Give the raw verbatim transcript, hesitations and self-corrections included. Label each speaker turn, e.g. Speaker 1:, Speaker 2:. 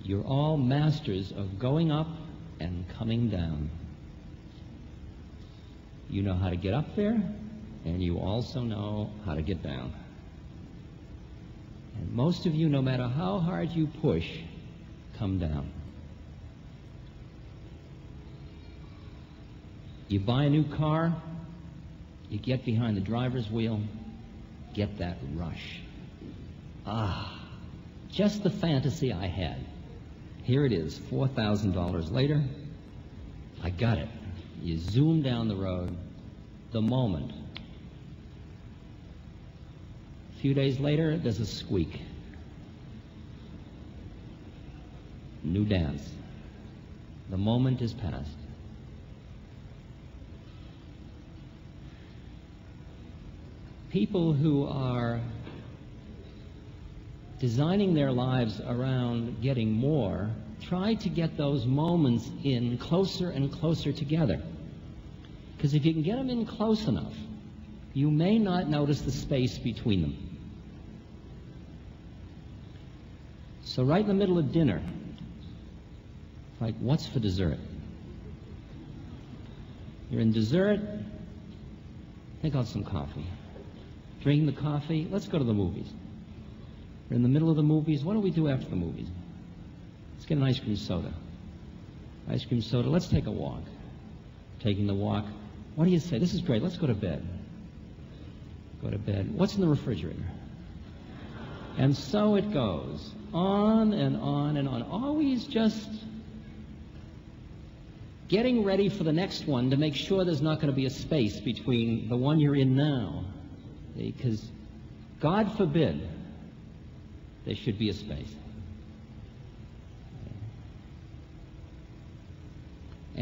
Speaker 1: You're all masters of going up and coming down. You know how to get up there, and you also know how to get down. And most of you, no matter how hard you push, come down. You buy a new car, you get behind the driver's wheel, get that rush. Ah, just the fantasy I had. Here it is, four thousand dollars later. I got it. You zoom down the road, the moment. A few days later, there's a squeak. New dance. The moment is past. People who are designing their lives around getting more try to get those moments in closer and closer together. Because if you can get them in close enough, you may not notice the space between them. So right in the middle of dinner, like, what's for dessert? You're in dessert, take out some coffee. Drinking the coffee, let's go to the movies. We're in the middle of the movies, what do we do after the movies? Let's get an ice cream soda. Ice cream soda, let's take a walk. Taking the walk, what do you say? This is great, let's go to bed. Go to bed. What's in the refrigerator? And so it goes, on and on and on, always just getting ready for the next one to make sure there's not going to be a space between the one you're in now. Because God forbid there should be a space.